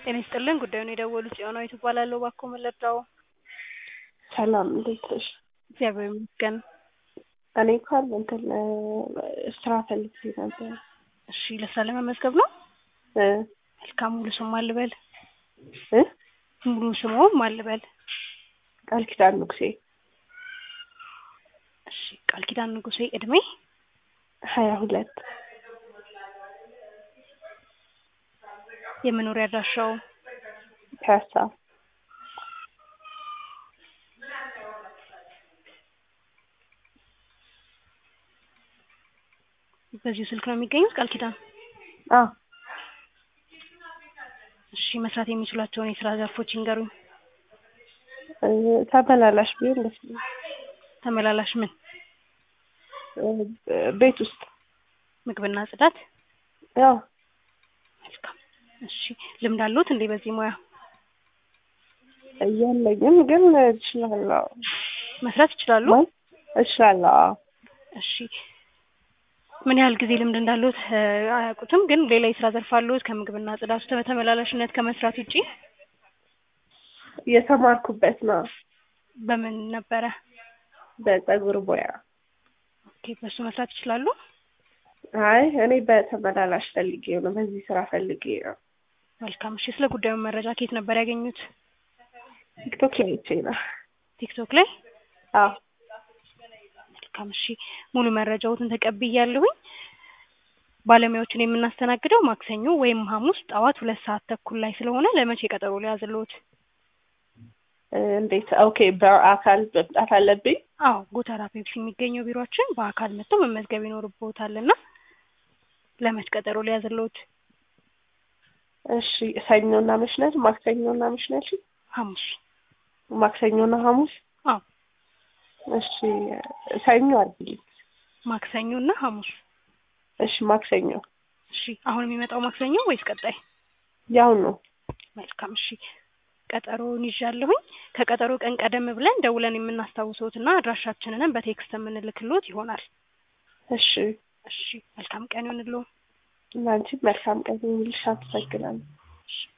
ጤና ይስጥልን ጉዳዩን የደወሉት ጽዮናዊት እባላለሁ። እባክዎ ምን ልርዳዎ? ሰላም እንዴት ነሽ? እግዚአብሔር ይመስገን። እኔ እንኳን ስራ ፈልጌ ነበር። እሺ ለስራ ለመመዝገብ ነው? መልካም ሙሉ ስም ማን ልበል? ሙሉ ስምዎ ማን ልበል? ቃል ኪዳን ንጉሴ። እሺ ቃል ኪዳን ንጉሴ እድሜ? 22 የመኖሪያ አድራሻው? ፒያሳ። በዚህ ስልክ ነው የሚገኙት ቃል ኪዳን? አዎ። እሺ መስራት የሚችሏቸውን የስራ ዘርፎች ይንገሩኝ? ተመላላሽ ቢሆን ደስ ይለኛል። ተመላላሽ ምን? ቤት ውስጥ ምግብና ጽዳት? ያው መልካም። እሺ ልምድ አለዎት እንዴ በዚህ ሙያ? የለኝም ግን እችላለሁ። መስራት ይችላሉ? እችላለሁ። እሺ ምን ያህል ጊዜ ልምድ እንዳለዎት አያውቁትም፣ ግን ሌላ የስራ ዘርፍ አለዎት ከምግብና ጽዳት በተመላላሽነት ከመስራት ውጪ? የተማርኩበት ነው። በምን ነበረ? በፀጉር ሙያ። ኦኬ በሱ መስራት ይችላሉ? አይ እኔ በተመላላሽ ፈልጌ ነው፣ በዚህ ስራ ፈልጌ ነው። መልካም። እሺ ስለ ጉዳዩ መረጃ ከየት ነበር ያገኙት? ቲክቶክ ላይ አይቼ ነው። ቲክቶክ ላይ? አዎ። መልካም። እሺ ሙሉ መረጃዎትን ተቀብያለሁኝ። ባለሙያዎችን የምናስተናግደው ማክሰኞ ወይም ሐሙስ ጠዋት 2:30 ላይ ስለሆነ ለመቼ ቀጠሮ ሊያዝልዎት? እንዴት? ኦኬ በአካል መምጣት አለብኝ? አዎ ጎተራ ፔፕሲ የሚገኘው ቢሮአችን በአካል መጥተው መመዝገብ ይኖርብዎታልና ለመቼ ቀጠሮ ሊያዝልዎት? እሺ ሰኞና መች ነው? ማክሰኞና መች ነው? ሐሙስ። ማክሰኞና ሐሙስ? አዎ። እሺ ሰኞ አድርጊልኝ። ማክሰኞና ሐሙስ? እሺ ማክሰኞ። እሺ አሁን የሚመጣው ማክሰኞ ወይስ ቀጣይ? ያው ነው። መልካም። እሺ ቀጠሮውን ይዣለሁኝ። ከቀጠሮ ቀን ቀደም ብለን ደውለን የምናስታውሰዎትና አድራሻችንንም በቴክስት የምንልክልዎት ይሆናል። እሺ። እሺ መልካም ቀን ይሁንልዎ። እናንቺም መልካም ቀን ይሁንልሽ። አመሰግናለሁ።